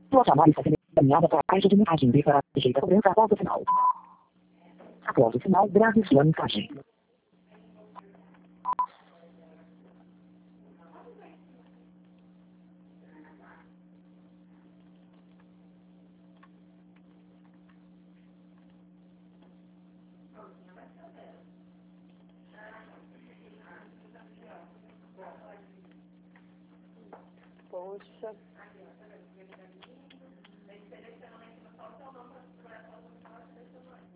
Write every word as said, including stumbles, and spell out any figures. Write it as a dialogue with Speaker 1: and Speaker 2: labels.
Speaker 1: Sua chamada está sendo encaminhada para a caixa de mensagem B para rejeita a cobrança após o sinal. Após o sinal, grave sua mensagem.
Speaker 2: Poxa.